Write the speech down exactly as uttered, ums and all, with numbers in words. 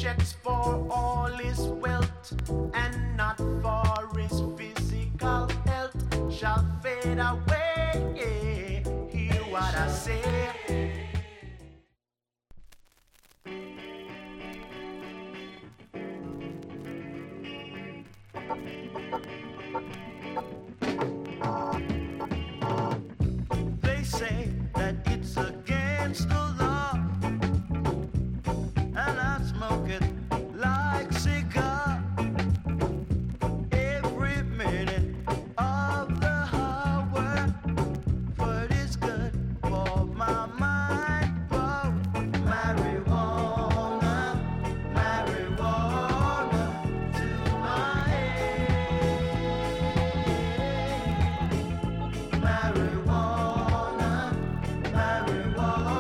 checks for all his wealth and not for his physical health shall fade away. Hear what I say. They say that it's against the law, and I smoke it like cigar every minute of the hour, but it's good for my mind. Whoa. Marijuana, marijuana to my head. Marijuana, marijuana.